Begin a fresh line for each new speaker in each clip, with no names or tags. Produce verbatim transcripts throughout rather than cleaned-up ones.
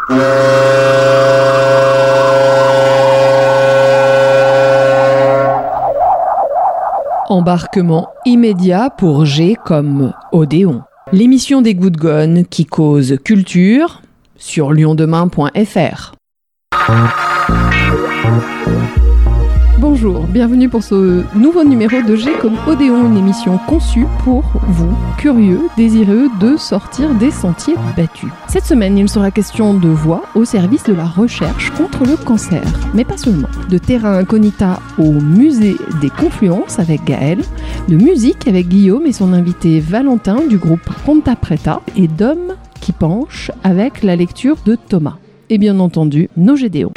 Embarquement immédiat pour G comme Odéon. L'émission des Good Gone qui cause culture sur lyon demain point f r. Bonjour, bienvenue pour ce nouveau numéro de G comme Odéon, une émission conçue pour vous, curieux, désireux de sortir des sentiers battus. Cette semaine, il sera question de voix au service de la recherche contre le cancer, mais pas seulement. De terra incognita au musée des confluences avec Gaël, de musique avec Guillaume et son invité Valentin du groupe Ponta Preta, et d'hommes qui penchent avec la lecture de Thomas. Et bien entendu, nos Gédéons.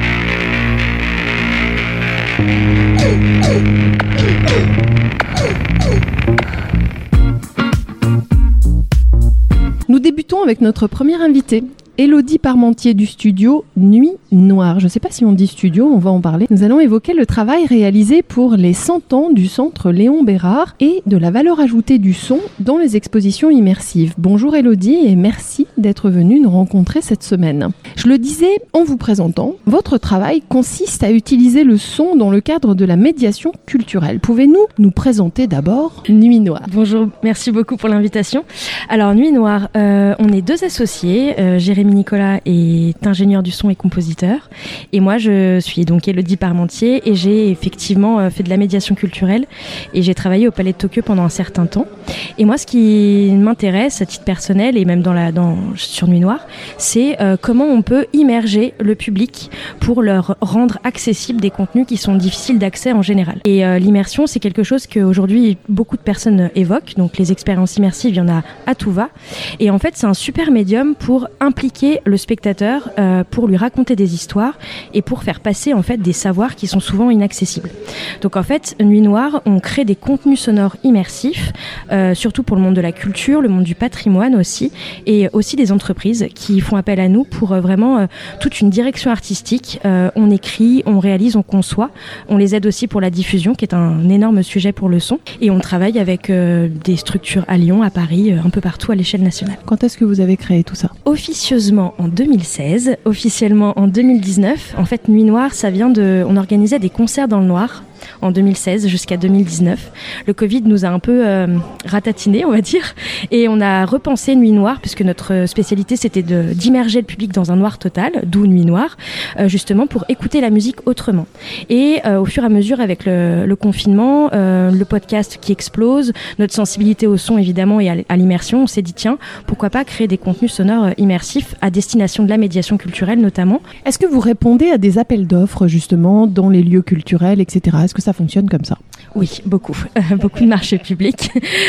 Nous débutons avec notre première invitée, Élodie Parmentier du studio Nuit Noire. Je ne sais pas si on dit studio, on va en parler. Nous allons évoquer le travail réalisé pour les cent ans du centre Léon Bérard et de la valeur ajoutée du son dans les expositions immersives. Bonjour Élodie et merci d'être venue nous rencontrer cette semaine. Je le disais en vous présentant, votre travail consiste à utiliser le son dans le cadre de la médiation culturelle. Pouvez-vous nous présenter d'abord Nuit Noire ?
Bonjour, merci beaucoup pour l'invitation. Alors Nuit Noire, euh, on est deux associés, euh, Jérémy Nicolas est ingénieur du son et compositeur et moi je suis donc Élodie Parmentier et j'ai effectivement fait de la médiation culturelle et j'ai travaillé au Palais de Tokyo pendant un certain temps. Et moi ce qui m'intéresse à titre personnel et même dans la, dans, sur Nuit Noire, c'est euh, comment on peut immerger le public pour leur rendre accessible des contenus qui sont difficiles d'accès en général. Et euh, l'immersion, c'est quelque chose qu'aujourd'hui beaucoup de personnes évoquent, donc les expériences immersives, il y en a à tout va. Et en fait c'est un super médium pour impliquer le spectateur euh, pour lui raconter des histoires et pour faire passer en fait des savoirs qui sont souvent inaccessibles. Donc en fait, Nuit Noire, on crée des contenus sonores immersifs, euh, surtout pour le monde de la culture, le monde du patrimoine aussi, et aussi des entreprises qui font appel à nous pour euh, vraiment euh, toute une direction artistique. Euh, on écrit, on réalise, on conçoit, on les aide aussi pour la diffusion, qui est un énorme sujet pour le son, et on travaille avec euh, des structures à Lyon, à Paris, euh, un peu partout à l'échelle nationale.
Quand est-ce que vous avez créé tout ça ?
Officieusement en deux mille seize, officiellement en deux mille dix-neuf. En fait, Nuit Noire, ça vient de... On organisait des concerts dans le noir en deux mille seize jusqu'à deux mille dix-neuf. Le Covid nous a un peu euh, ratatiné, on va dire, et on a repensé Nuit Noire, puisque notre spécialité, c'était de, d'immerger le public dans un noir total, d'où Nuit Noire, euh, justement pour écouter la musique autrement. Et euh, au fur et à mesure, avec le, le confinement, euh, le podcast qui explose, notre sensibilité au son, évidemment, et à, à l'immersion, on s'est dit, tiens, pourquoi pas créer des contenus sonores immersifs à destination de la médiation culturelle, notamment.
Est-ce que vous répondez à des appels d'offres, justement, dans les lieux culturels, et cetera. Est-ce que ça fonctionne comme ça ?
Oui, beaucoup. Euh, beaucoup de marchés publics.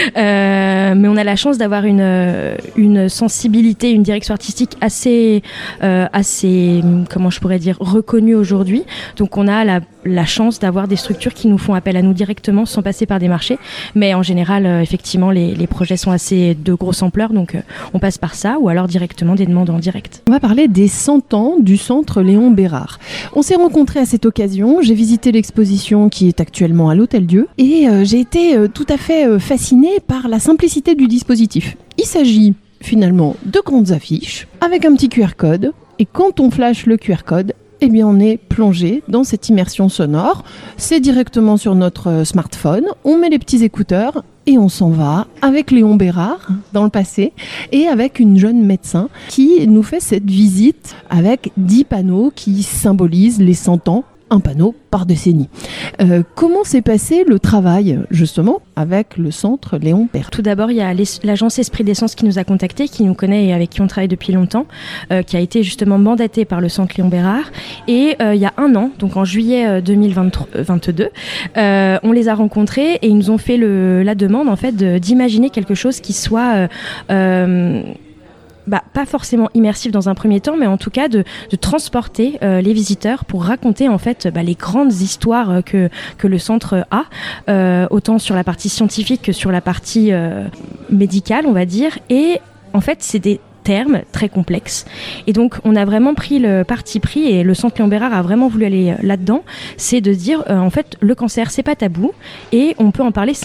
Euh, mais on a la chance d'avoir une, une sensibilité, une direction artistique assez, euh, assez, comment je pourrais dire, reconnue aujourd'hui. Donc on a la, la chance d'avoir des structures qui nous font appel à nous directement sans passer par des marchés. Mais en général, euh, effectivement, les, les projets sont assez de grosse ampleur. Donc euh, on passe par ça ou alors directement des demandes en direct.
On va parler des cent ans du centre Léon Bérard. On s'est rencontrés à cette occasion. J'ai visité l'exposition qui est actuellement à l'Hôtel-Dieu et euh, j'ai été euh, tout à fait euh, fascinée par la simplicité du dispositif. Il s'agit finalement de grandes affiches avec un petit Q R code et quand on flash le Q R code, eh bien on est plongé dans cette immersion sonore. C'est directement sur notre smartphone, on met les petits écouteurs et on s'en va avec Léon Bérard dans le passé et avec une jeune médecin qui nous fait cette visite avec dix panneaux qui symbolisent les cent ans, un panneau par décennie. Euh, comment s'est passé le travail justement avec le centre Léon Bérard ?
Tout d'abord, il y a l'agence Esprit d'Essence qui nous a contactés, qui nous connaît et avec qui on travaille depuis longtemps, euh, qui a été justement mandatée par le centre Léon Bérard. Et euh, il y a un an, donc en juillet deux mille vingt-deux, euh, on les a rencontrés et ils nous ont fait le, la demande en fait de, d'imaginer quelque chose qui soit euh, euh, Bah, pas forcément immersif dans un premier temps, mais en tout cas de, de transporter euh, les visiteurs pour raconter en fait bah, les grandes histoires euh, que, que le centre a, euh, autant sur la partie scientifique que sur la partie euh, médicale, on va dire. Et en fait, c'est des termes très complexes. Et donc, on a vraiment pris le parti pris et le centre Léon Bérard a vraiment voulu aller là-dedans, c'est de dire, euh, en fait, le cancer, c'est pas tabou et on peut en parler simplement.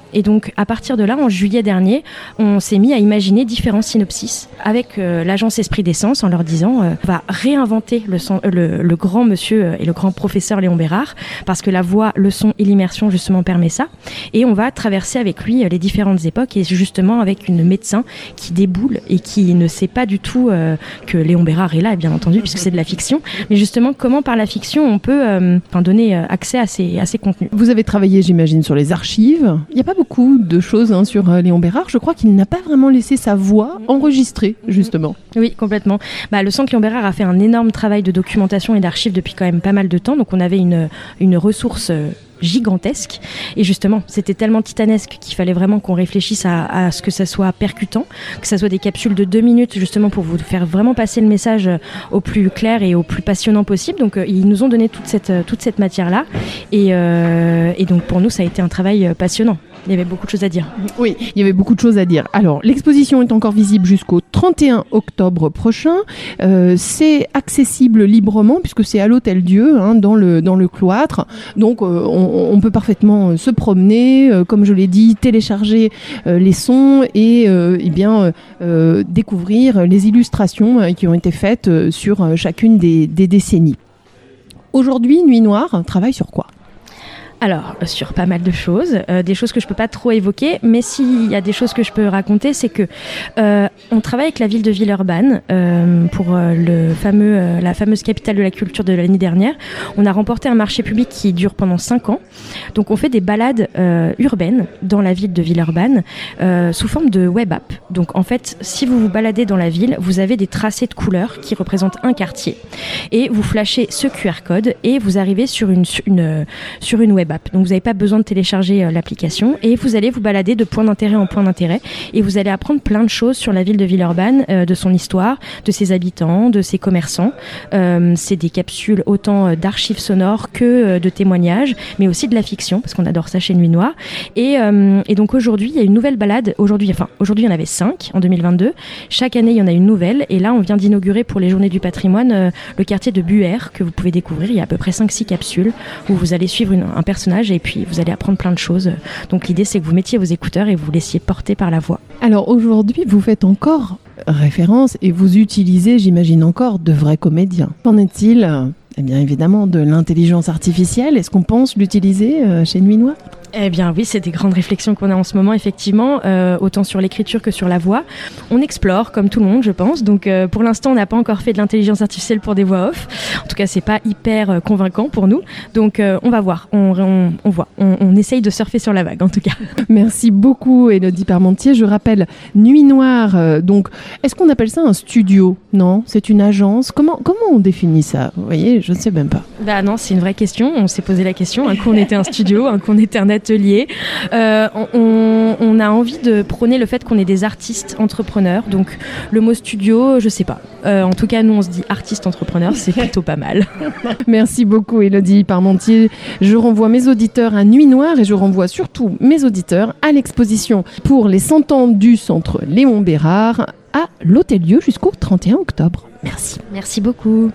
Et donc, à partir de là, en juillet dernier, on s'est mis à imaginer différents synopsis avec euh, l'agence Esprit d'Essence en leur disant euh, on va réinventer le, son, euh, le, le grand monsieur et le grand professeur Léon Bérard parce que la voix, le son et l'immersion justement permet ça. Et on va traverser avec lui les différentes époques et justement avec une médecin qui déboule et qui ne sait pas du tout euh, que Léon Bérard est là, bien entendu, puisque c'est de la fiction. Mais justement, comment par la fiction on peut euh, donner accès à ces, à ces contenus.
Vous avez travaillé, j'imagine, sur les archives. Il n'y a pas beaucoup de choses hein, sur euh, Léon Bérard. Je crois qu'il n'a pas vraiment laissé sa voix enregistrée, justement.
Oui, complètement. Bah, le Centre Léon Bérard a fait un énorme travail de documentation et d'archives depuis quand même pas mal de temps. Donc on avait une, une ressource euh, gigantesque et justement c'était tellement titanesque qu'il fallait vraiment qu'on réfléchisse à, à ce que ça soit percutant, que ça soit des capsules de deux minutes justement pour vous faire vraiment passer le message au plus clair et au plus passionnant possible. Donc euh, ils nous ont donné toute cette, toute cette matière là et, euh, et donc pour nous ça a été un travail passionnant. Il y avait beaucoup de choses à dire.
Oui, il y avait beaucoup de choses à dire. Alors, l'exposition est encore visible jusqu'au trente et un octobre prochain. Euh, c'est accessible librement puisque c'est à l'Hôtel-Dieu, hein, dans le dans le cloître. Donc, euh, on, on peut parfaitement se promener, euh, comme je l'ai dit, télécharger euh, les sons et euh, eh bien euh, découvrir les illustrations euh, qui ont été faites euh, sur euh, chacune des, des décennies. Aujourd'hui, Nuit Noire travaille sur quoi ?
Alors, sur pas mal de choses, euh, des choses que je peux pas trop évoquer, mais s'il y a des choses que je peux raconter, c'est que euh, on travaille avec la ville de Villeurbanne euh, pour euh, le fameux, euh, la fameuse capitale de la culture de l'année dernière. On a remporté un marché public qui dure pendant cinq ans. Donc, on fait des balades euh, urbaines dans la ville de Villeurbanne euh, sous forme de web app. Donc, en fait, si vous vous baladez dans la ville, vous avez des tracés de couleurs qui représentent un quartier et vous flashez ce Q R code et vous arrivez sur une, une, sur une web app. Donc vous n'avez pas besoin de télécharger euh, l'application et vous allez vous balader de point d'intérêt en point d'intérêt et vous allez apprendre plein de choses sur la ville de Villeurbanne, euh, de son histoire, de ses habitants, de ses commerçants. Euh, c'est des capsules autant d'archives sonores que euh, de témoignages, mais aussi de la fiction parce qu'on adore ça chez Nuit Noire. Et, euh, et donc aujourd'hui il y a une nouvelle balade. Aujourd'hui, enfin aujourd'hui il y en avait cinq en deux mille vingt-deux. Chaque année il y en a une nouvelle et là on vient d'inaugurer pour les Journées du Patrimoine euh, le quartier de Buère que vous pouvez découvrir. Il y a à peu près cinq six capsules où vous allez suivre une, un personnage et puis vous allez apprendre plein de choses. Donc l'idée c'est que vous mettiez vos écouteurs et vous vous laissiez porter par la voix.
Alors aujourd'hui vous faites encore référence et vous utilisez, j'imagine encore, de vrais comédiens. Qu'en est-il, eh bien évidemment, de l'intelligence artificielle ? Est-ce qu'on pense l'utiliser euh, chez Nuit Noire ?
Eh bien oui, c'est des grandes réflexions qu'on a en ce moment, effectivement, euh, autant sur l'écriture que sur la voix. On explore, comme tout le monde, je pense. Donc euh, pour l'instant, on n'a pas encore fait de l'intelligence artificielle pour des voix off. En tout cas, c'est pas hyper euh, convaincant pour nous. Donc euh, on va voir, on, on, on voit. On, on essaye de surfer sur la vague, en tout cas.
Merci beaucoup, Élodie Parmentier. Je rappelle, Nuit Noire, euh, donc, est-ce qu'on appelle ça un studio ? Non, c'est une agence. Comment, comment on définit ça ? Vous voyez, je ne sais même pas.
Bah non, c'est une vraie question. On s'est posé la question. Un coup, on était un studio, un coup, on était un atelier. Euh, on, on a envie de prôner le fait qu'on est des artistes entrepreneurs. Donc, le mot studio, je sais pas. Euh, en tout cas, nous, on se dit artiste entrepreneur, c'est plutôt pas mal.
Merci beaucoup, Élodie Parmentier. Je renvoie mes auditeurs à Nuit Noire et je renvoie surtout mes auditeurs à l'exposition pour les cent ans du Centre Léon Bérard à l'Hôtel-Dieu jusqu'au trente et un octobre. Merci.
Merci beaucoup.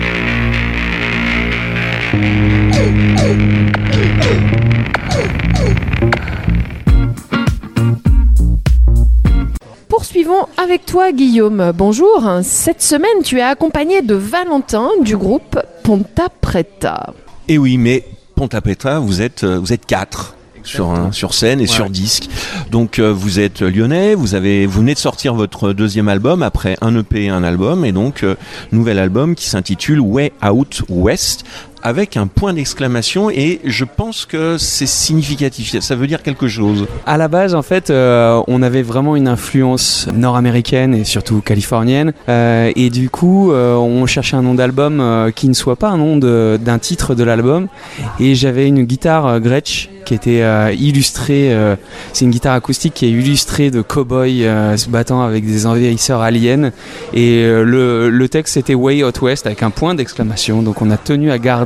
Poursuivons avec toi, Guillaume. Bonjour. Cette semaine, tu es accompagné de Valentin du groupe Ponta Preta.
Eh oui, mais Ponta Preta, vous êtes, vous êtes quatre. Sur, un, sur scène et ouais. sur disque. Donc euh, vous êtes lyonnais, vous avez vous venez de sortir votre deuxième album après un E P et un album et donc euh, nouvel album qui s'intitule Way Out West avec un point d'exclamation et je pense que c'est significatif, ça veut dire quelque chose.
À la base en fait euh, on avait vraiment une influence nord-américaine et surtout californienne euh, et du coup euh, on cherchait un nom d'album euh, qui ne soit pas un nom de, d'un titre de l'album et j'avais une guitare euh, Gretsch qui était euh, illustrée, euh, c'est une guitare acoustique qui est illustrée de cow-boys euh, se battant avec des envahisseurs aliens et euh, le, le texte c'était Way Out West avec un point d'exclamation donc on a tenu à garder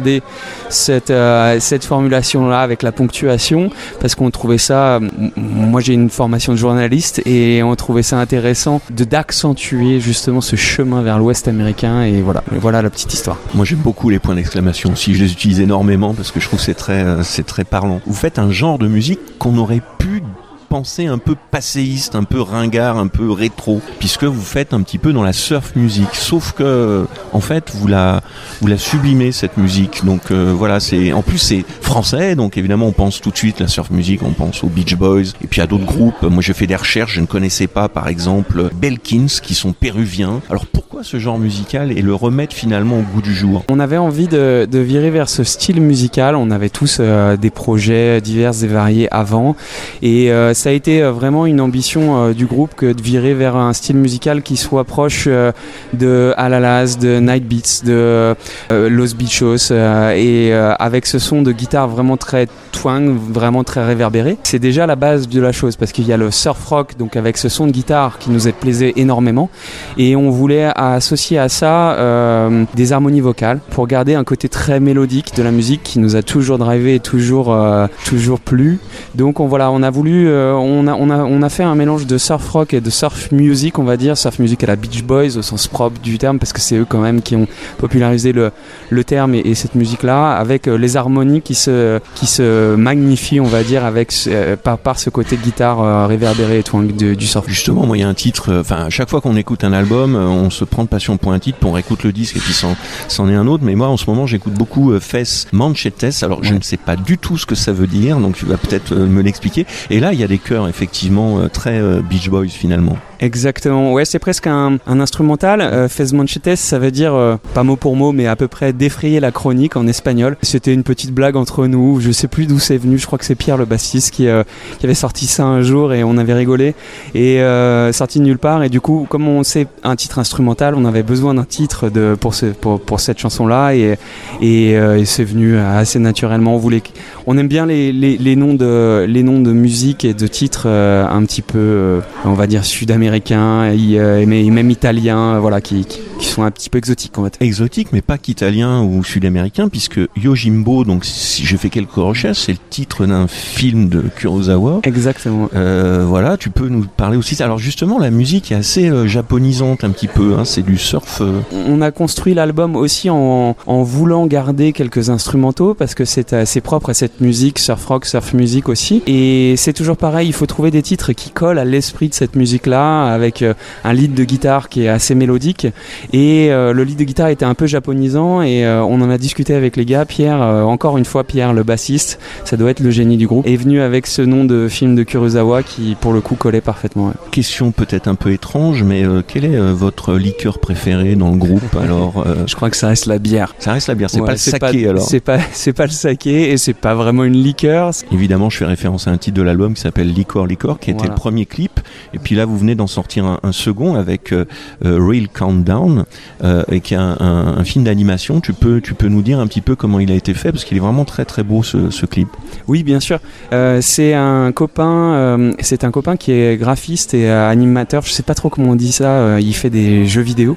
garder cette, euh, cette formulation-là avec la ponctuation, parce qu'on trouvait ça, moi j'ai une formation de journaliste, et on trouvait ça intéressant de, d'accentuer justement ce chemin vers l'Ouest américain, et voilà, et voilà la petite histoire.
Moi j'aime beaucoup les points d'exclamation aussi, je les utilise énormément parce que je trouve que c'est très, c'est très parlant. Vous faites un genre de musique qu'on aurait pu penser un peu passéiste, un peu ringard, un peu rétro, puisque vous faites un petit peu dans la surf music, sauf que en fait vous la vous la sublimez cette musique. Donc euh, voilà, c'est en plus c'est français, donc évidemment on pense tout de suite la surf music, on pense aux Beach Boys et puis à d'autres groupes. Moi j'ai fait des recherches, je ne connaissais pas par exemple Belkins qui sont péruviens. Alors pourquoi ce genre musical et le remettre finalement au goût du jour?
On avait envie de, de virer vers ce style musical, on avait tous euh, des projets divers et variés avant, et euh, ça a été vraiment une ambition euh, du groupe que de virer vers un style musical qui soit proche euh, de Alalas, de Night Beats, de euh, Los Bichos, euh, et euh, avec ce son de guitare vraiment très twang, vraiment très réverbéré. C'est déjà la base de la chose, parce qu'il y a le surf rock, donc avec ce son de guitare qui nous plaisait énormément, et on voulait associer à ça euh, des harmonies vocales pour garder un côté très mélodique de la musique qui nous a toujours drivé et toujours, euh, toujours plu. Donc on, voilà, on a voulu euh, On a, on, a, on a fait un mélange de surf rock et de surf music, on va dire, surf music à la Beach Boys au sens propre du terme, parce que c'est eux quand même qui ont popularisé le, le terme et, et cette musique-là, avec euh, les harmonies qui se, qui se magnifient, on va dire, avec, euh, par, par ce côté guitare euh, réverbéré et twang de, du surf.
Justement, moi il y a un titre, enfin euh, à chaque fois qu'on écoute un album, euh, on se prend de passion pour un titre, puis on réécoute le disque et puis c'en, c'en est un autre, mais moi en ce moment j'écoute beaucoup euh, Fes Manchetes, alors je ouais. ne sais pas du tout ce que ça veut dire, donc tu vas peut-être euh, me l'expliquer, et là il y a des chœurs effectivement euh, très euh, Beach Boys finalement.
Exactement, ouais, c'est presque un, un instrumental. Euh, Fes Manchetes, ça veut dire, euh, pas mot pour mot, mais à peu près défrayer la chronique en espagnol. C'était une petite blague entre nous, je sais plus d'où c'est venu, je crois que c'est Pierre le bassiste qui, euh, qui avait sorti ça un jour et on avait rigolé, et euh, sorti de nulle part, et du coup, comme on sait un titre instrumental, on avait besoin d'un titre de, pour, ce, pour, pour cette chanson-là, et, et, euh, et c'est venu assez naturellement. On voulait, on aime bien les, les, les, noms, de, les noms de musique et de titres euh, un petit peu, euh, on va dire, sud-américains, et, euh, mais même italiens, voilà, qui, qui, qui sont un petit peu exotiques en fait.
Exotiques, mais pas qu'italien ou sud-américain, puisque Yojimbo, donc si j'ai fait quelques recherches, c'est le titre d'un film de Kurosawa.
Exactement.
Euh, voilà, tu peux nous parler aussi. Alors justement, la musique est assez euh, japonisante un petit peu, hein, c'est du surf. Euh...
On a construit l'album aussi en, en voulant garder quelques instrumentaux, parce que c'est assez propre à cette musique, surf rock, surf music aussi. Et c'est toujours pareil, il faut trouver des titres qui collent à l'esprit de cette musique-là, avec euh, un lead de guitare qui est assez mélodique, et euh, le lead de guitare était un peu japonisant, et euh, on en a discuté avec les gars. Pierre, euh, encore une fois Pierre le bassiste, ça doit être le génie du groupe, est venu avec ce nom de film de Kurosawa qui pour le coup collait parfaitement. Ouais.
Question peut-être un peu étrange, mais euh, quel est euh, votre liqueur préférée dans le groupe? Alors euh...
je crois que ça reste la bière.
Ça reste la bière, c'est ouais, pas le
c'est
saké
pas,
alors.
C'est pas, c'est pas le saké, et c'est pas vraiment une liqueur.
Évidemment, je fais référence à un titre de l'album qui s'appelle Licor Licor, qui était voilà. le premier clip, et puis là vous venez d'en sortir un, un second avec euh, euh, Real Countdown, euh, et qui est un, un, un film d'animation. Tu peux, tu peux nous dire un petit peu comment il a été fait, parce qu'il est vraiment très très beau ce, ce clip.
Oui, bien sûr. Euh, c'est un copain, euh, c'est un copain qui est graphiste et euh, animateur. Je sais pas trop comment on dit ça. Euh, il fait des jeux vidéo.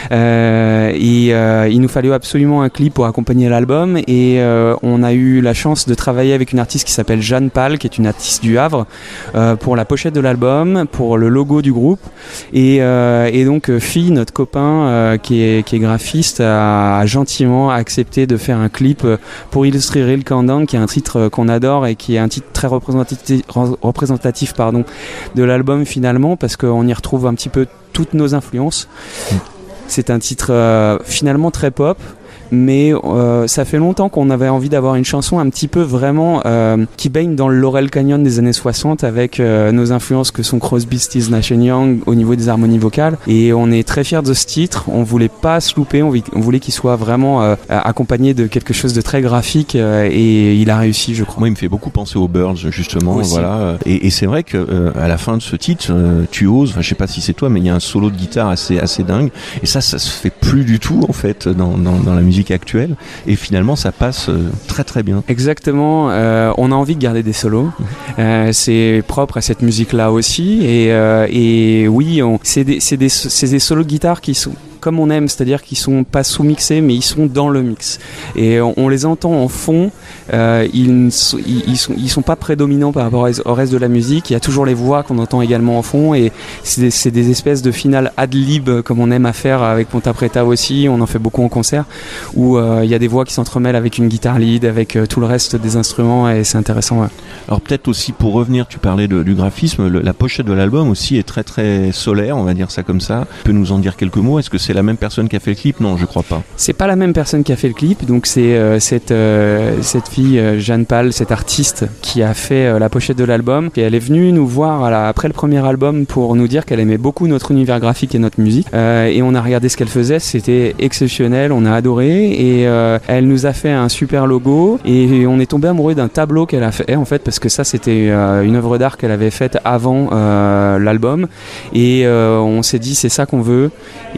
Euh, et euh, il nous fallait absolument un clip pour accompagner l'album, et euh, on a eu la chance de travailler avec une artiste qui s'appelle Jeanne Pal, qui est une artiste du Havre, euh, pour la pochette de l'album, pour le logo du groupe. Et, euh, et donc Phi, notre copain euh, qui, est, qui est graphiste, a, a gentiment accepté de faire un clip pour illustrer Real Countdown, qui est un titre qu'on adore et qui est un titre très représentatif, représentatif pardon, de l'album finalement, parce qu'on y retrouve un petit peu toutes nos influences. C'est un titre euh, finalement très pop, mais euh, ça fait longtemps qu'on avait envie d'avoir une chanson un petit peu vraiment euh, qui baigne dans le Laurel Canyon des années soixante, avec euh, nos influences que sont Crosby, Stills, Nash and Young au niveau des harmonies vocales, et on est très fiers de ce titre. On voulait pas se louper, on, on voulait qu'il soit vraiment euh, accompagné de quelque chose de très graphique, euh, et il a réussi, je crois.
Moi, il me fait beaucoup penser aux Birds justement, aussi. Voilà. Et, et c'est vrai que euh, à la fin de ce titre, euh, tu oses, enfin je sais pas si c'est toi, mais il y a un solo de guitare assez assez dingue, et ça ça se fait plus du tout en fait dans dans, dans la musique actuelle, et finalement ça passe euh, très très bien.
Exactement, euh, on a envie de garder des solos, euh, c'est propre à cette musique là aussi, et, euh, et oui on, c'est, des, c'est, des, c'est des solos de guitare qui sont comme on aime, c'est-à-dire qu'ils sont pas sous-mixés, mais ils sont dans le mix. Et on, on les entend en fond, euh, ils, ils, ils, sont, ils sont pas prédominants par rapport au reste de la musique. Il y a toujours les voix qu'on entend également en fond, et c'est des, c'est des espèces de finales ad-lib, comme on aime à faire avec Ponta Preta aussi. On en fait beaucoup en concert, où euh, il y a des voix qui s'entremêlent avec une guitare lead, avec euh, tout le reste des instruments, et c'est intéressant. Ouais.
Alors peut-être aussi pour revenir, tu parlais de, du graphisme, le, la pochette de l'album aussi est très très solaire, on va dire ça comme ça. Tu peux nous en dire quelques mots? Est-ce que c'est la même personne qui a fait le clip? Non, je crois pas.
C'est pas la même personne qui a fait le clip, donc c'est euh, cette, euh, cette fille, euh, Jeanne Pal, cette artiste qui a fait euh, la pochette de l'album, et elle est venue nous voir à la, après le premier album pour nous dire qu'elle aimait beaucoup notre univers graphique et notre musique, euh, et on a regardé ce qu'elle faisait, c'était exceptionnel, on a adoré, et euh, elle nous a fait un super logo, et on est tombé amoureux d'un tableau qu'elle a fait en fait, parce que ça c'était euh, une œuvre d'art qu'elle avait faite avant euh, l'album, et euh, on s'est dit c'est ça qu'on veut,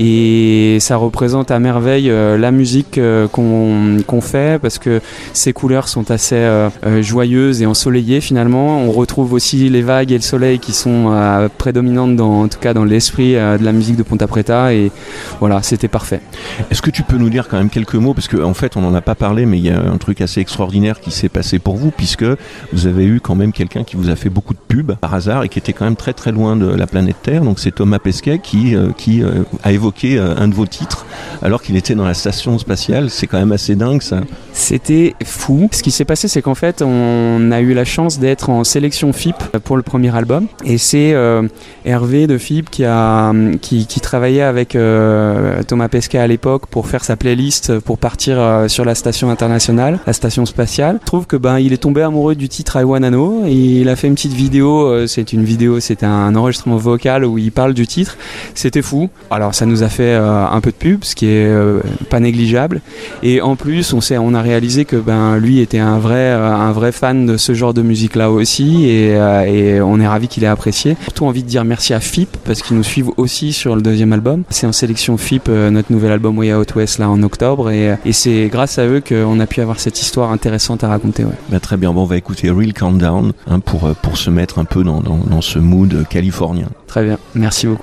et ça représente à merveille euh, la musique euh, qu'on, qu'on fait, parce que ces couleurs sont assez euh, euh, joyeuses et ensoleillées finalement. On retrouve aussi les vagues et le soleil qui sont euh, prédominantes dans, en tout cas dans l'esprit euh, de la musique de Ponta Preta, et voilà, c'était parfait.
Est-ce que tu peux nous dire quand même quelques mots, parce qu'en en fait on n'en a pas parlé, mais il y a un truc assez extraordinaire qui s'est passé pour vous, puisque vous avez eu quand même quelqu'un qui vous a fait beaucoup de pubs par hasard et qui était quand même très très loin de la planète Terre, donc c'est Thomas Pesquet qui, euh, qui euh, a évoqué euh, un de vos titres alors qu'il était dans la station spatiale. C'est quand même assez dingue ça.
C'était fou. Ce qui s'est passé, c'est qu'en fait on a eu la chance d'être en sélection F I P pour le premier album, et c'est euh, Hervé de F I P qui, a, qui, qui travaillait avec euh, Thomas Pesquet à l'époque pour faire sa playlist pour partir euh, sur la station internationale, la station spatiale. Je trouve que ben il est tombé amoureux du titre I Wanna Know, et il a fait une petite vidéo, euh, c'est une vidéo, c'est un enregistrement vocal où il parle du titre. C'était fou. Alors ça nous a fait euh, un peu de pub, ce qui est euh, pas négligeable, et en plus on s'est, on a réalisé que ben lui était un vrai euh, un vrai fan de ce genre de musique là aussi, et, euh, et on est ravis qu'il ait apprécié. Surtout envie de dire merci à F I P parce qu'ils nous suivent aussi sur le deuxième album. C'est en sélection F I P, euh, notre nouvel album Way Out West là en octobre, et, et c'est grâce à eux qu'on a pu avoir cette histoire intéressante à raconter. Ouais.
Bah, très bien, bon, on va écouter Real Countdown hein, pour, pour se mettre un peu dans, dans, dans ce mood californien.
Très bien, merci beaucoup.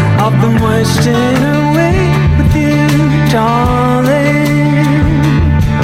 Wasting away with you, darling.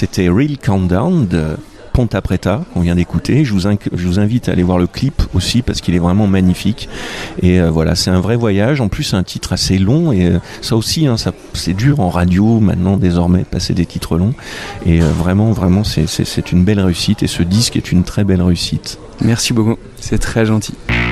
c'était Real Countdown de Ponta Preta qu'on vient d'écouter. Je vous, inc- je vous invite à aller voir le clip aussi parce qu'il est vraiment magnifique. Et euh, voilà, c'est un vrai voyage. En plus, c'est un titre assez long et euh, ça aussi, hein, ça, c'est dur en radio maintenant désormais de passer des titres longs. Et euh, vraiment, vraiment, c'est, c'est, c'est une belle réussite et ce disque est une très belle réussite.
Merci beaucoup, c'est très gentil.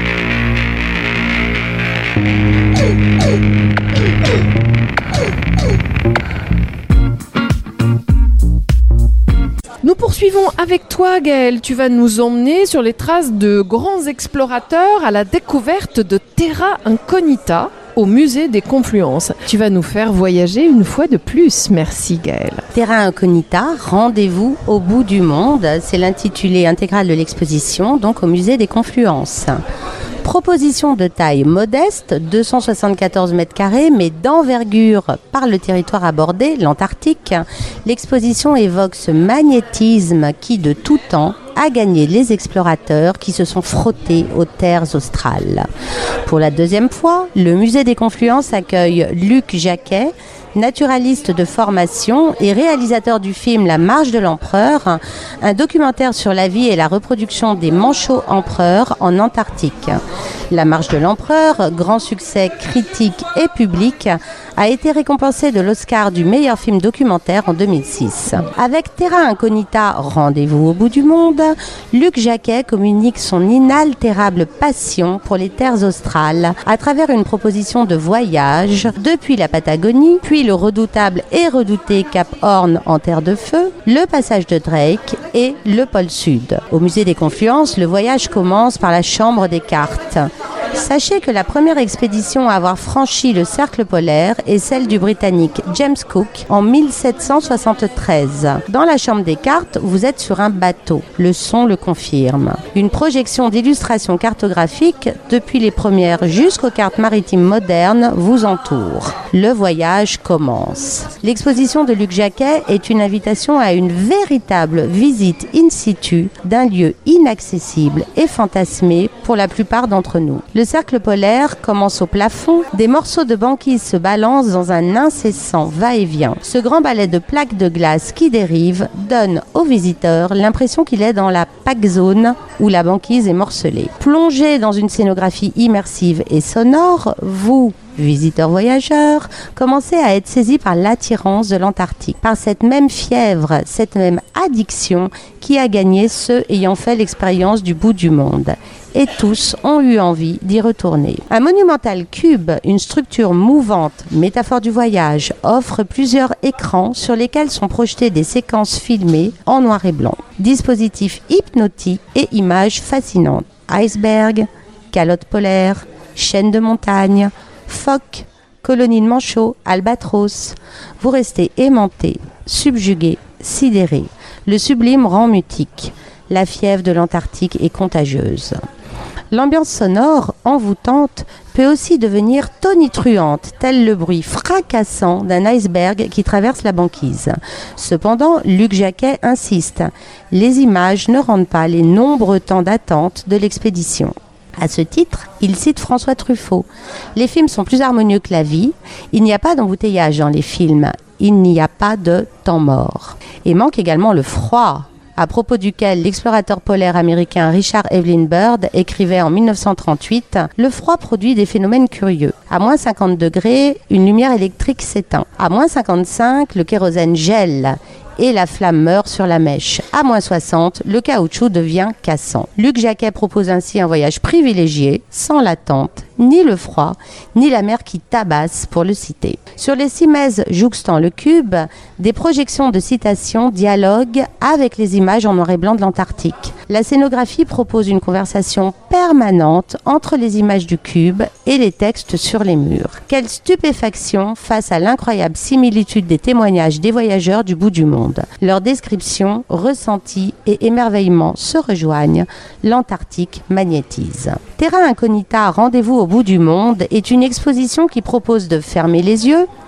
Nous poursuivons avec toi, Gaël. Tu vas nous emmener sur les traces de grands explorateurs à la découverte de Terra Incognita au musée des Confluences. Tu vas nous faire voyager une fois de plus. Merci, Gaël.
Terra Incognita, rendez-vous au bout du monde. C'est l'intitulé intégral de l'exposition, donc au musée des Confluences. Proposition de taille modeste, deux cent soixante-quatorze mètres carrés, mais d'envergure par le territoire abordé, l'Antarctique. L'exposition évoque ce magnétisme qui, de tout temps, a gagné les explorateurs qui se sont frottés aux terres australes. Pour la deuxième fois, le musée des Confluences accueille Luc Jacquet, naturaliste de formation et réalisateur du film La Marche de l'Empereur, un documentaire sur la vie et la reproduction des manchots empereurs en Antarctique. La Marche de l'Empereur, grand succès critique et public, a été récompensé de l'Oscar du meilleur film documentaire en deux mille six. Avec Terra Incognita, rendez-vous au bout du monde, Luc Jacquet communique son inaltérable passion pour les terres australes à travers une proposition de voyage depuis la Patagonie, puis le redoutable et redouté Cap Horn en terre de feu, le passage de Drake et le pôle Sud. Au musée des Confluences, le voyage commence par la chambre des cartes. Sachez que la première expédition à avoir franchi le cercle polaire est celle du Britannique James Cook en mille sept cent soixante-treize. Dans la chambre des cartes, vous êtes sur un bateau. Le son le confirme. Une projection d'illustrations cartographiques depuis les premières jusqu'aux cartes maritimes modernes vous entoure. Le voyage commence. L'exposition de Luc Jacquet est une invitation à une véritable visite in situ d'un lieu inaccessible et fantasmé pour la plupart d'entre nous. Le cercle polaire commence au plafond, des morceaux de banquise se balancent dans un incessant va-et-vient. Ce grand balai de plaques de glace qui dérive donne au visiteur l'impression qu'il est dans la pack zone où la banquise est morcelée. Plongé dans une scénographie immersive et sonore, vous, visiteurs voyageurs, commencez à être saisis par l'attirance de l'Antarctique, par cette même fièvre, cette même addiction qui a gagné ceux ayant fait l'expérience du bout du monde. Et tous ont eu envie d'y retourner. Un monumental cube, une structure mouvante, métaphore du voyage, offre plusieurs écrans sur lesquels sont projetées des séquences filmées en noir et blanc. Dispositif hypnotique et images fascinantes. Iceberg, calotte polaire, chaîne de montagne, phoques, colonies de manchots, albatros. Vous restez aimanté, subjugué, sidéré. Le sublime rend mutique. La fièvre de l'Antarctique est contagieuse. L'ambiance sonore, envoûtante, peut aussi devenir tonitruante, tel le bruit fracassant d'un iceberg qui traverse la banquise. Cependant, Luc Jacquet insiste. Les images ne rendent pas les nombreux temps d'attente de l'expédition. À ce titre, il cite François Truffaut. Les films sont plus harmonieux que la vie. Il n'y a pas d'embouteillage dans les films. Il n'y a pas de temps mort. Et manque également le froid, à propos duquel l'explorateur polaire américain Richard Evelyn Byrd écrivait en mille neuf cent trente-huit « Le froid produit des phénomènes curieux. À moins cinquante degrés, une lumière électrique s'éteint. À moins cinquante-cinq, le kérosène gèle et la flamme meurt sur la mèche. À moins soixante, le caoutchouc devient cassant. » Luc Jacquet propose ainsi un voyage privilégié, sans l'attente, ni le froid, ni la mer qui tabasse, pour le citer. Sur les cimaises jouxtant le cube, des projections de citations dialoguent avec les images en noir et blanc de l'Antarctique. La scénographie propose une conversation permanente entre les images du cube et les textes sur les murs. Quelle stupéfaction face à l'incroyable similitude des témoignages des voyageurs du bout du monde. Leurs descriptions, ressentis et émerveillements se rejoignent. L'Antarctique magnétise. Terra Incognita, rendez-vous au bout du monde est une exposition qui propose de fermer les yeux,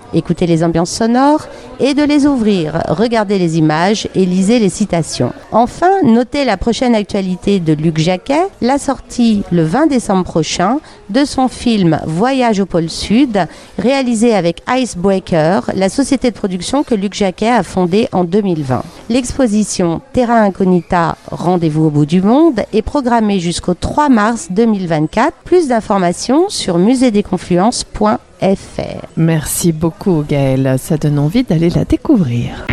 Écoutez les ambiances sonores et de les ouvrir. Regardez les images et lisez les citations. Enfin, notez la prochaine actualité de Luc Jacquet, la sortie le vingt décembre prochain de son film Voyage au pôle Sud, réalisé avec Icebreaker, la société de production que Luc Jacquet a fondée en deux mille vingt. L'exposition Terra Incognita, Rendez-vous au bout du monde est programmée jusqu'au trois mars deux mille vingt-quatre. Plus d'informations sur musée des confluences point f r.
Merci beaucoup Gaëlle, ça donne envie d'aller la découvrir.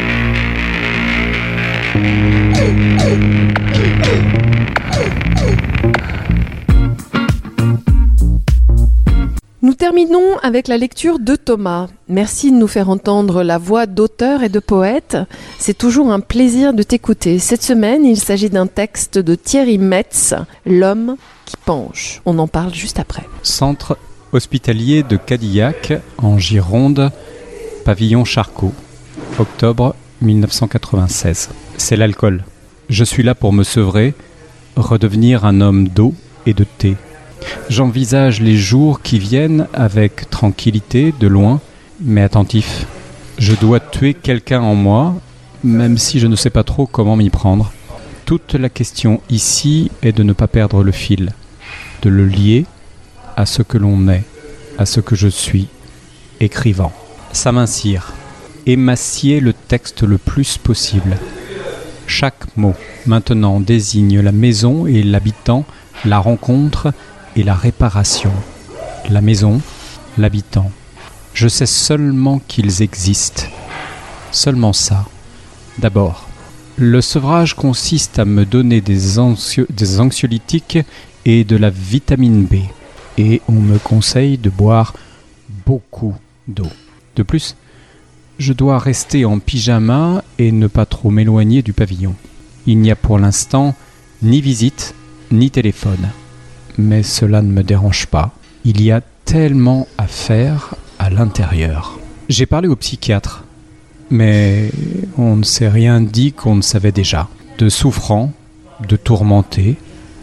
Nous terminons avec la lecture de Thomas. Merci de nous faire entendre la voix d'auteurs et de poètes. C'est toujours un plaisir de t'écouter. Cette semaine, il s'agit d'un texte de Thierry Metz, L'homme qui penche. On en parle juste après.
Centre hospitalier de Cadillac, en Gironde, pavillon Charcot, octobre mille neuf cent quatre-vingt-seize. C'est l'alcool. Je suis là pour me sevrer, redevenir un homme d'eau et de thé. J'envisage les jours qui viennent avec tranquillité, de loin, mais attentif. Je dois tuer quelqu'un en moi, même si je ne sais pas trop comment m'y prendre. Toute la question ici est de ne pas perdre le fil, de le lier à ce que l'on est, à ce que je suis, écrivant. S'amincir, émacier le texte le plus possible. Chaque mot, maintenant, désigne la maison et l'habitant, la rencontre et la réparation. La maison, l'habitant. Je sais seulement qu'ils existent. Seulement ça. D'abord, le sevrage consiste à me donner des, anxio- des anxiolytiques et de la vitamine B. Et on me conseille de boire beaucoup d'eau. De plus, je dois rester en pyjama et ne pas trop m'éloigner du pavillon. Il n'y a pour l'instant ni visite, ni téléphone. Mais cela ne me dérange pas. Il y a tellement à faire à l'intérieur. J'ai parlé au psychiatre, mais on ne s'est rien dit qu'on ne savait déjà. De souffrant, de tourmenté,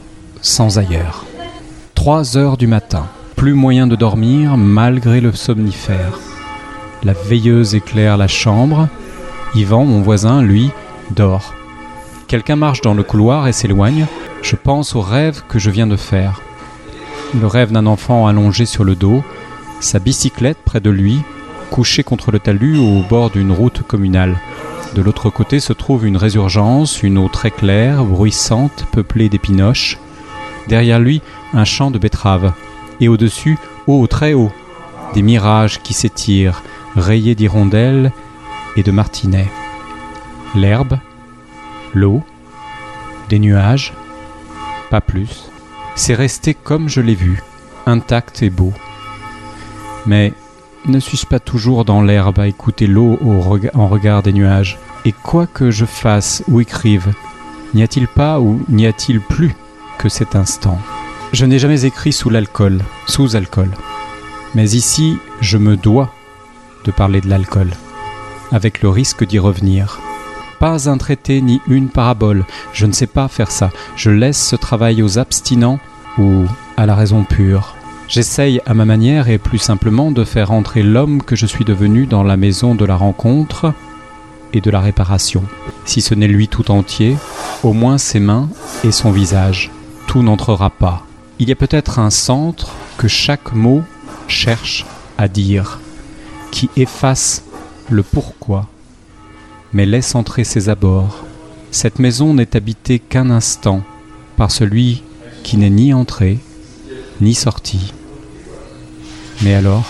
sans ailleurs. Trois heures du matin. Plus moyen de dormir malgré le somnifère. La veilleuse éclaire la chambre. Yvan, mon voisin, lui, dort. Quelqu'un marche dans le couloir et s'éloigne. Je pense au rêve que je viens de faire. Le rêve d'un enfant allongé sur le dos, sa bicyclette près de lui, couchée contre le talus au bord d'une route communale. De l'autre côté se trouve une résurgence, une eau très claire, bruissante, peuplée d'épinoches. Derrière lui, un champ de betteraves. Et au-dessus, haut, très haut, des mirages qui s'étirent, rayés d'hirondelles et de martinets. L'herbe, l'eau, des nuages, pas plus. C'est resté comme je l'ai vu, intact et beau. Mais ne suis-je pas toujours dans l'herbe à écouter l'eau au rega- en regard des nuages? Et quoi que je fasse ou écrive, n'y a-t-il pas ou n'y a-t-il plus que cet instant? Je n'ai jamais écrit sous l'alcool, sous alcool. Mais ici, je me dois de parler de l'alcool, avec le risque d'y revenir. Pas un traité ni une parabole, je ne sais pas faire ça. Je laisse ce travail aux abstinents ou à la raison pure. J'essaye à ma manière et plus simplement de faire entrer l'homme que je suis devenu dans la maison de la rencontre et de la réparation. Si ce n'est lui tout entier, au moins ses mains et son visage. Tout n'entrera pas. Il y a peut-être un centre que chaque mot cherche à dire, qui efface le pourquoi, mais laisse entrer ses abords. Cette maison n'est habitée qu'un instant par celui qui n'est ni entré, ni sorti. Mais alors,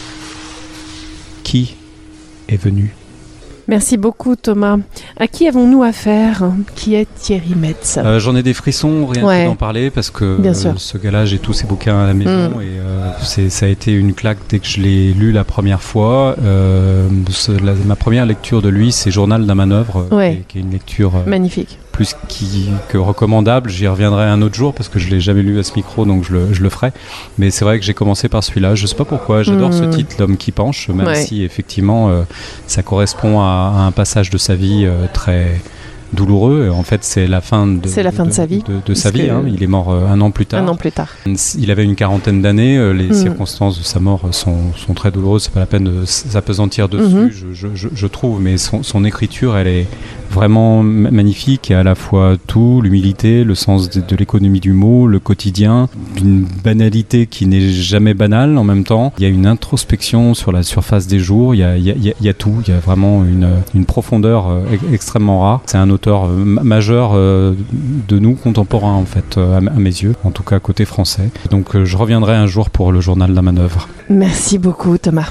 qui est venu ?
Merci beaucoup Thomas. À qui avons-nous affaire? Qui est Thierry Metz?
euh, J'en ai des frissons, rien
ouais.
que d'en parler, parce que
Bien
euh,
sûr.
ce gars-là, j'ai tous ses bouquins à la maison,
Mm.
et euh, c'est, ça a été une claque dès que je l'ai lu la première fois. Euh, ce, la, ma première lecture de lui, c'est Journal d'un manœuvre,
Ouais.
qui, est, qui est une lecture euh,
Magnifique.
plus qui, que recommandable. J'y reviendrai un autre jour, parce que je ne l'ai jamais lu à ce micro, donc je le, je le ferai. Mais c'est vrai que j'ai commencé par celui-là. Je ne sais pas pourquoi, j'adore
Mm.
ce titre, L'homme qui penche, même
Ouais.
si effectivement euh, ça correspond à, à un passage de sa vie euh, très, douloureux. En fait, c'est la fin de,
c'est la fin de, de sa vie.
De, de, de sa vie. Hein. Il est mort euh, un an plus tard.
Un an plus tard.
Il avait une quarantaine d'années. Euh, les mmh. circonstances de sa mort sont, sont très douloureuses. C'est pas la peine de s'apesantir dessus, mmh. je, je, je, je trouve. Mais son, son écriture, elle est vraiment magnifique. Et à la fois tout, l'humilité, le sens de, de l'économie du mot, le quotidien, une banalité qui n'est jamais banale en même temps. Il y a une introspection sur la surface des jours. Il y a, il y a, il y a tout. Il y a vraiment une, une profondeur euh, extrêmement rare. C'est un auteur euh, majeur euh, de nous contemporains en fait, euh, à, à mes yeux, en tout cas côté français. Donc euh, je reviendrai un jour pour le journal de la manœuvre.
Merci beaucoup Thomas.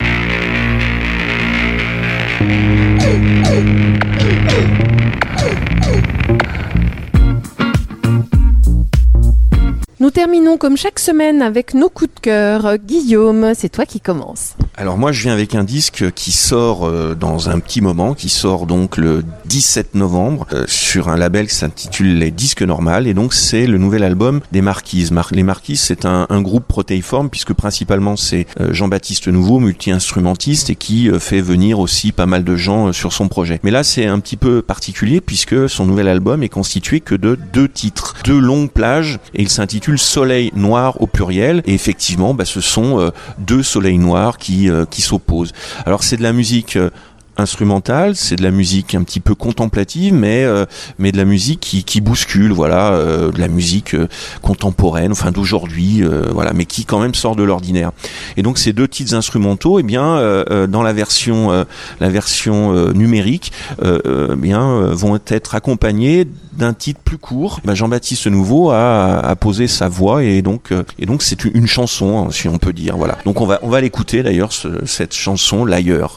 Nous terminons comme chaque semaine avec nos coups de cœur. Guillaume, c'est toi qui commences.
Alors moi je viens avec un disque qui sort euh, dans un petit moment, qui sort donc le dix-sept novembre euh, sur un label qui s'intitule Les Disques Normales, et donc c'est le nouvel album des Marquises. Mar- les Marquises, c'est un, un groupe protéiforme puisque principalement c'est euh, Jean-Baptiste Nouveau, multi-instrumentiste, et qui euh, fait venir aussi pas mal de gens euh, sur son projet. Mais là c'est un petit peu particulier puisque son nouvel album est constitué que de deux titres, deux longues plages, et il s'intitule Soleil Noir au pluriel, et effectivement bah, ce sont euh, deux soleils noirs qui, euh, qui s'opposent. Alors c'est de la musique euh, instrumentale, c'est de la musique un petit peu contemplative, mais euh, mais de la musique qui, qui bouscule, voilà, euh, de la musique euh, contemporaine, enfin d'aujourd'hui, euh, voilà, mais qui quand même sort de l'ordinaire. Et donc ces deux titres instrumentaux, eh bien euh, dans la version euh, la version euh, numérique, euh, euh, eh bien euh, vont être accompagnés d'un titre plus court. Ben, Jean-Baptiste Nouveau a, a posé sa voix, et donc euh, et donc c'est une, une chanson, hein, si on peut dire, voilà. Donc on va on va l'écouter d'ailleurs, ce, cette chanson, L'ailleurs.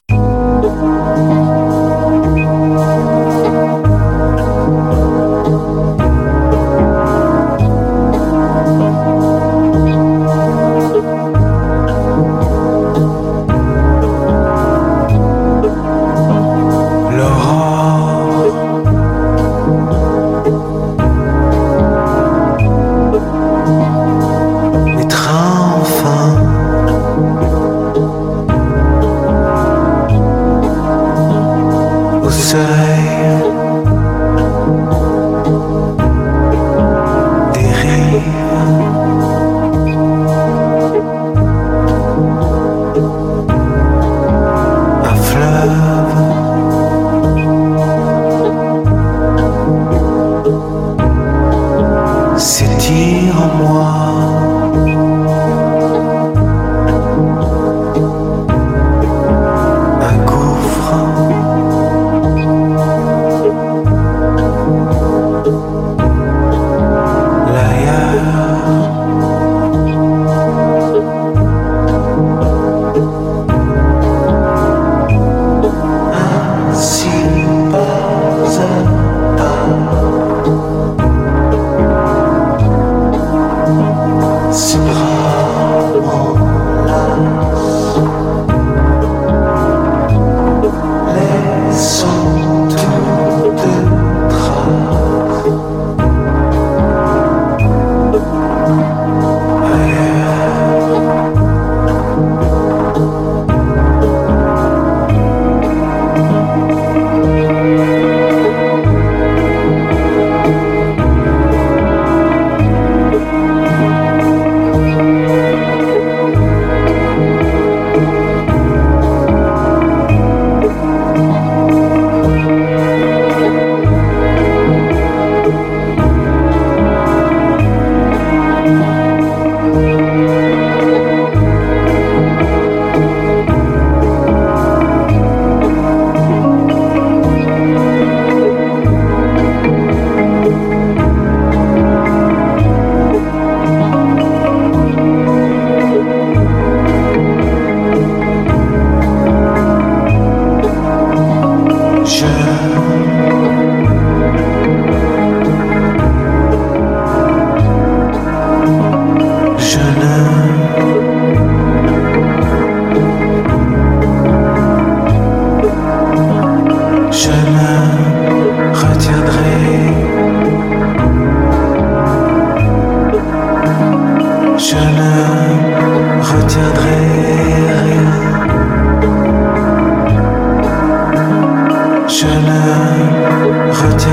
Je ne retiens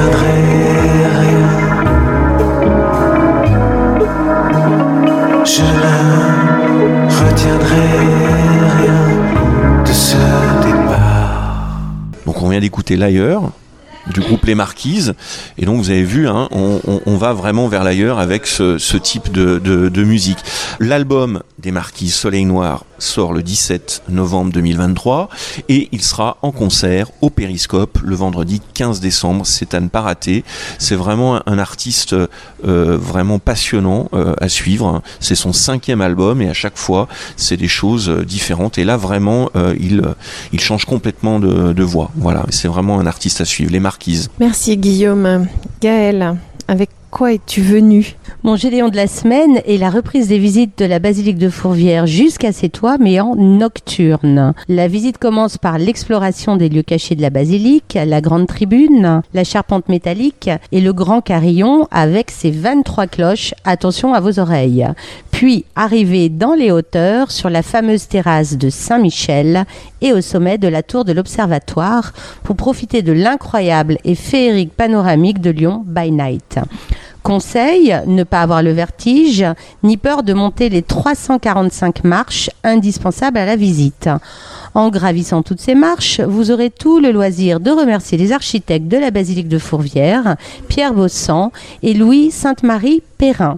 c'était l'ailleurs du groupe Les Marquises, et donc vous avez vu, hein, on, on, on va vraiment vers l'ailleurs avec ce, ce type de, de, de musique. L'album des Marquises Soleil Noir sort le dix-sept novembre deux mille vingt-trois et il sera en concert au Périscope le vendredi quinze décembre. C'est à ne pas rater. C'est vraiment un, un artiste euh, vraiment passionnant euh, à suivre. C'est son cinquième album et à chaque fois c'est des choses différentes, et là vraiment euh, il, il change complètement de, de voix. Voilà, c'est vraiment un artiste à suivre. Les Marquises.
Merci Guillaume. Gaëlle, avec quoi es-tu venu ?
Mon Gédéon de la semaine est la reprise des visites de la basilique de Fourvière jusqu'à ses toits, mais en nocturne. La visite commence par l'exploration des lieux cachés de la basilique, la grande tribune, la charpente métallique et le grand carillon avec ses vingt-trois cloches. Attention à vos oreilles. Puis arriver dans les hauteurs sur la fameuse terrasse de Saint-Michel et au sommet de la tour de l'Observatoire pour profiter de l'incroyable et féerique panoramique de Lyon by night. Conseil, ne pas avoir le vertige, ni peur de monter les trois cent quarante-cinq marches indispensables à la visite. En gravissant toutes ces marches, vous aurez tout le loisir de remercier les architectes de la basilique de Fourvière, Pierre Bossan et Louis Sainte-Marie-Perrin.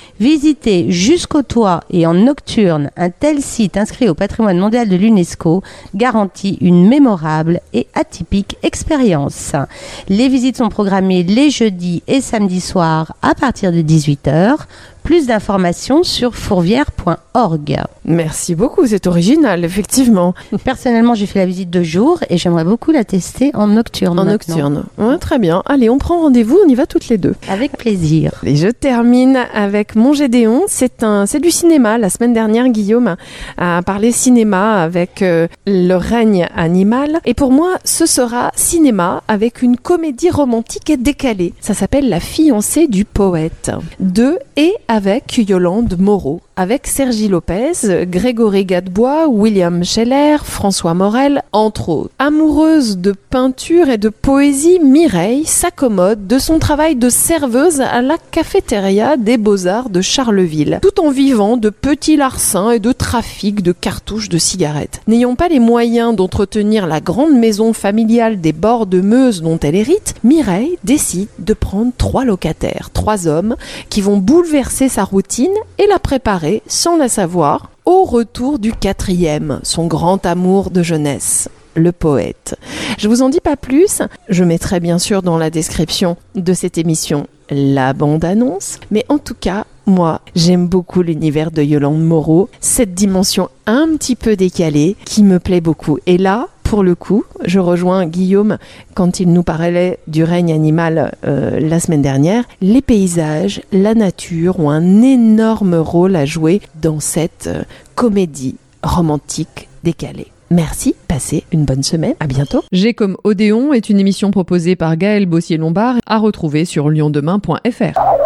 Visiter jusqu'au toit et en nocturne un tel site inscrit au patrimoine mondial de l'UNESCO garantit une mémorable et atypique expérience. Les visites sont programmées les jeudis et samedis soirs à partir de dix-huit heures. Plus d'informations sur fourvière point org.
Merci beaucoup, c'est original, effectivement.
Personnellement, j'ai fait la visite de jour et j'aimerais beaucoup la tester en nocturne.
En
maintenant.
nocturne, ouais, très bien. Allez, on prend rendez-vous, on y va toutes les deux.
Avec plaisir.
Et je termine avec mon Gédéon. C'est un, c'est du cinéma. La semaine dernière, Guillaume a parlé cinéma avec euh, Le règne animal. Et pour moi, ce sera cinéma avec une comédie romantique et décalée. Ça s'appelle La fiancée du poète. De et avec Yolande Moreau, avec Sergi Lopez, Grégory Gadebois, William Scheller, François Morel, entre autres. Amoureuse de peinture et de poésie, Mireille s'accommode de son travail de serveuse à la cafétéria des Beaux-Arts de Charleville, tout en vivant de petits larcins et de trafic de cartouches de cigarettes. N'ayant pas les moyens d'entretenir la grande maison familiale des bords de Meuse dont elle hérite, Mireille décide de prendre trois locataires, trois hommes qui vont bouleverser sa routine et la préparer, sans la savoir, au retour du quatrième, son grand amour de jeunesse, le poète. Je vous en dis pas plus, je mettrai bien sûr dans la description de cette émission la bande-annonce, mais en tout cas, moi, j'aime beaucoup l'univers de Yolande Moreau, cette dimension un petit peu décalée qui me plaît beaucoup. Et là, pour le coup, je rejoins Guillaume quand il nous parlait du règne animal euh, la semaine dernière. Les paysages, la nature ont un énorme rôle à jouer dans cette euh, comédie romantique décalée. Merci, passez une bonne semaine, à bientôt.
J'ai comme Odéon est une émission proposée par Gaëlle Bossier-Lombard à retrouver sur lion demain point f r.